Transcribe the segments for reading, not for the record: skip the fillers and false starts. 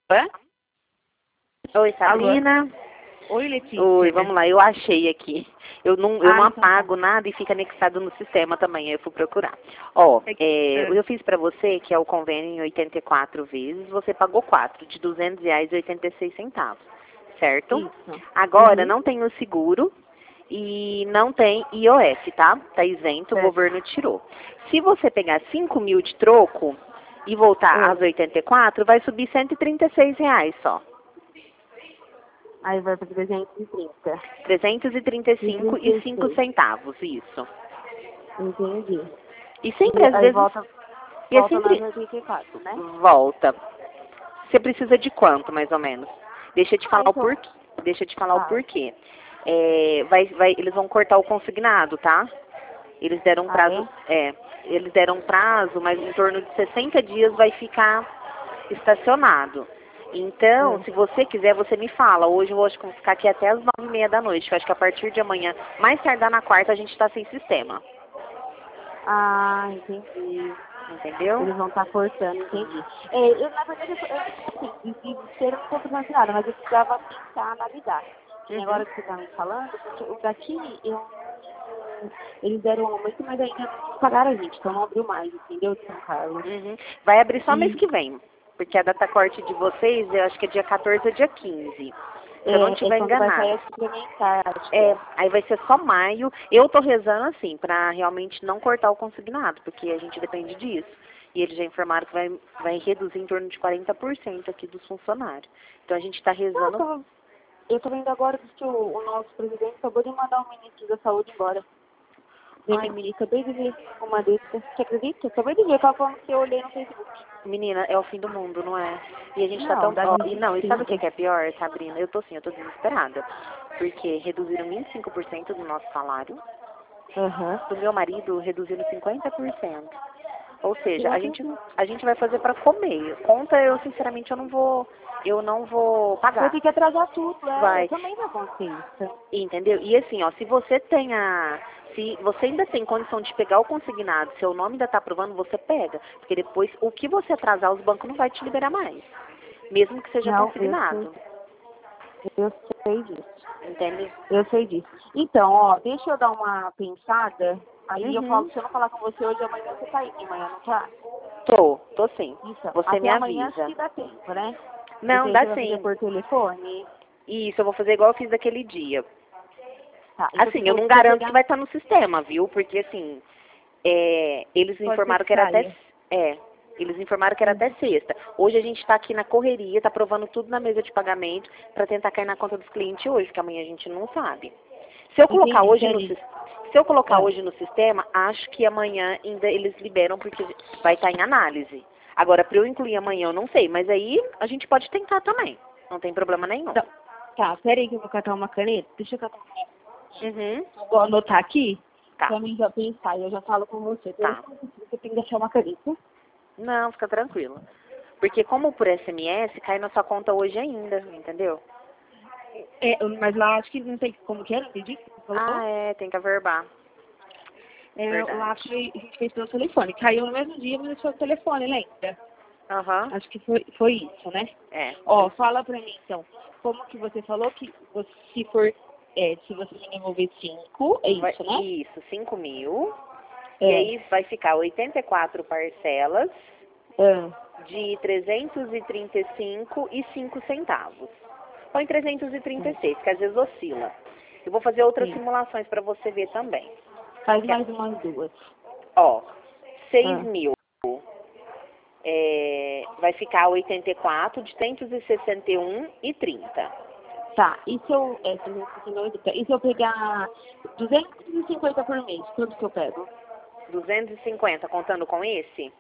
É? Oi, Sabrina. Oi, Letícia. Oi, vamos lá, eu achei aqui. Eu não então tá. apago nada e fica anexado no sistema também, eu fui procurar. Ó, eu fiz pra você, que é o convênio em 84 vezes, você pagou 4, de R$ 200,86, certo? Isso. Agora, não tem o seguro e não tem IOF, tá? Tá isento, o Certo. governo tirou. Se você pegar 5 mil de troco e voltar às 84, vai subir R$ 136 só. Aí vai para 330. 335,05, isso. Entendi. E sempre, E às aí vezes, volta e é nas sempre 84, né? volta. Você precisa de quanto, mais ou menos? Deixa eu te falar o então. porquê. Deixa eu te falar o Tá. porquê. Eles vão cortar o consignado, tá? Eles deram um prazo, eles deram um prazo, mas em torno de 60 dias vai ficar estacionado. Então, se você quiser, você me fala. Hoje eu acho que vou ficar aqui até as 9h30 da noite. Eu acho que a partir de amanhã, mais tardar na quarta, a gente está sem sistema. Ah, entendi. Entendeu? Eles vão estar cortando, entendi. Eu, na verdade, assim, de ser um pouco vacinada, mas eu precisava pensar, analisar. E agora que você está me falando, porque o daqui, eles deram um aumento, mas ainda não pagaram a gente, então não abriu mais, entendeu, de São Carlos? Vai abrir só mês que vem. Porque a data corte de vocês, eu acho que é dia 14 ou dia 15. Se eu não estiver quando vai enganada. sair a suplementar, acho que Aí vai ser só maio. Eu tô rezando assim, pra realmente não cortar o consignado, porque a gente depende disso. E eles já informaram que vai reduzir em torno de 40% aqui dos funcionários. Então a gente tá rezando. Eu tô vendo agora que o nosso presidente acabou de mandar o ministro da Saúde embora. Acabei de ver uma dessas. Você acredita? Acabei de ver, eu tava falando que eu olhei no Facebook. Menina, é o fim do mundo, não é? E a gente tá Não, tão. E sabe o que é pior, Sabrina? Eu tô desesperada. Porque reduziram 25% do nosso salário. Do meu marido, reduziram 50%. Ou seja, a gente vai fazer para comer. Conta, eu sinceramente eu não vou pagar. Vai ter que atrasar tudo, Vai. Eu também não consigo. Entendeu? E assim, ó, se você ainda tem condição de pegar o consignado, seu nome ainda tá aprovando, você pega. Porque depois, o que você atrasar, os bancos não vai te liberar mais. Mesmo que seja consignado. Eu sei disso. Entende? Eu sei disso. Então, ó, deixa eu dar uma pensada. Aí eu falo, se eu não falar com você hoje, amanhã você tá aí de manhã, não tá? Tô sim. Então, Você até me amanhã avisa. se dá tempo, né? Não, Porque dá você vai fazer sim. por telefone. Isso, eu vou fazer igual eu fiz daquele dia. Tá, Assim, eu não garanto que vai estar no sistema, viu? Porque assim, eles informaram que era até. Eles informaram que era até sexta. Hoje a gente está aqui na correria, tá provando tudo na mesa de pagamento para tentar cair na conta dos clientes hoje, porque amanhã a gente não sabe. Se eu colocar hoje no sistema, acho que amanhã ainda eles liberam porque vai estar em análise. Agora, para eu incluir amanhã, eu não sei, mas aí a gente pode tentar também. Não tem problema nenhum. Então, tá, peraí que eu vou catar uma caneta. Deixa eu catar uma caneta. Uhum. Eu vou anotar aqui, Tá. pra mim já pensar, e eu já falo com você. Tá. Você tem que deixar uma caneta. Não, fica tranquilo. Porque como por SMS, cai na sua conta hoje ainda, entendeu? Mas lá acho que não tem como que era, entendi? Tem que averbar. Lá a gente fez pelo telefone. Caiu no mesmo dia, mas foi o telefone, lembra? Acho que foi isso, né? Ó, fala pra mim então, como que você falou que se você me devolver 5, é isso, né? Isso, 5 mil. E aí vai ficar 84 parcelas de 335,05. Põe 336, que às vezes oscila. Eu vou fazer outras simulações para você ver também. Faz mais umas duas. Ó, 6 mil. Vai ficar 84 de 361,30. Tá, e se eu pegar 250 por mês, quanto que eu pego? 250, contando com esse?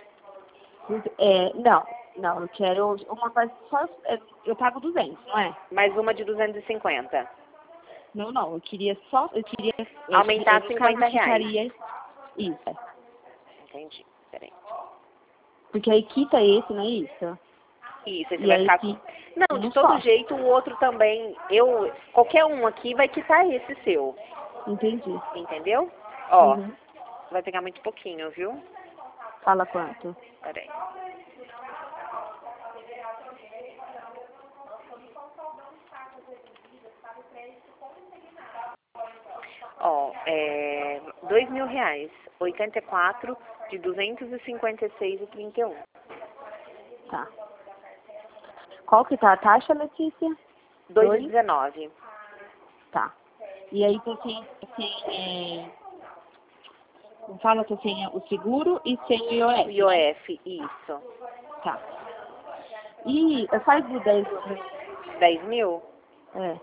Não, eu quero uma parte só, eu pago 200, não é? Mais uma de 250. Não, eu queria aumentar R$ 50. Isso. Entendi, peraí. Porque aí quita esse, não é isso? Isso, esse vai ficar... Não, de todo jeito, o outro também, qualquer um aqui vai quitar esse seu. Entendi. Entendeu? Ó, vai pegar muito pouquinho, viu? Fala quanto? Peraí. Ó, R$ 2.000. 84 de 256,31. Tá. Qual que tá a taxa, Letícia? 2,19. Tá. E aí você fala que tem o seguro e sem o IOF. IOF, isso. Tá. E faz o 10 mil. 10 mil? É.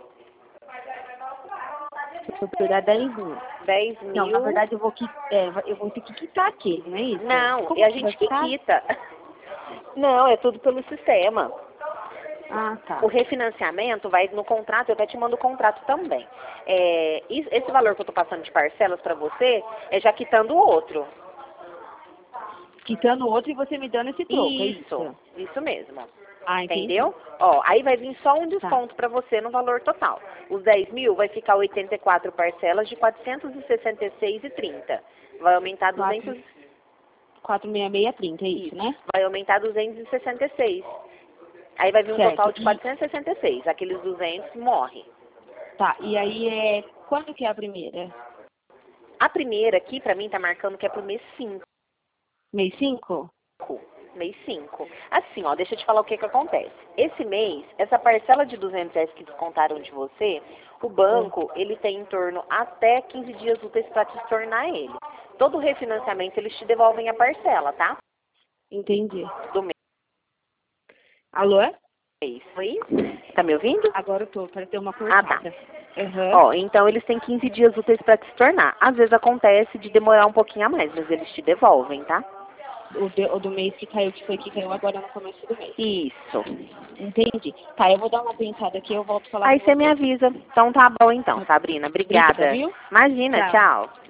Se eu pegar 10 mil. 10 mil. Não, na verdade eu vou ter que quitar aquele, não é isso? Não, Como é a gente que quita. Não, é tudo pelo sistema. Ah, tá. O refinanciamento vai no contrato, eu até te mando o contrato também. Esse valor que eu tô passando de parcelas para você é já quitando o outro. Quitando o outro e você me dando esse troco, é isso? Isso mesmo. Ah, entendi. Entendeu? Ó, aí vai vir só um desconto para você no valor total. Os 10 mil vai ficar 84 parcelas de 466,30. Vai aumentar 466,30, é isso, né? Vai aumentar 266. Aí vai vir um total de 466. Aqueles 200 morre. Tá, e aí quando que é a primeira? A primeira aqui, pra mim, tá marcando que é pro mês 5. Mês 5? Mês 5. Assim, ó, deixa eu te falar o que acontece. Esse mês, essa parcela de R$ 200 que descontaram de você, o banco, ele tem em torno até 15 dias úteis pra te tornar ele. Todo refinanciamento, eles te devolvem a parcela, tá? Entendi. Do mês. Alô? Foi? Tá me ouvindo? Agora eu tô, para ter uma cortada. Ah, tá. Uhum. Ó, então eles têm 15 dias úteis pra te tornar. Às vezes acontece de demorar um pouquinho a mais, mas eles te devolvem, tá? O do mês que caiu agora no começo do mês. Isso. Entendi. Tá, eu vou dar uma pensada aqui, eu volto a falar Aí com você me avisa. Então tá bom então, Sabrina. Obrigada. Viu? Imagina, tchau.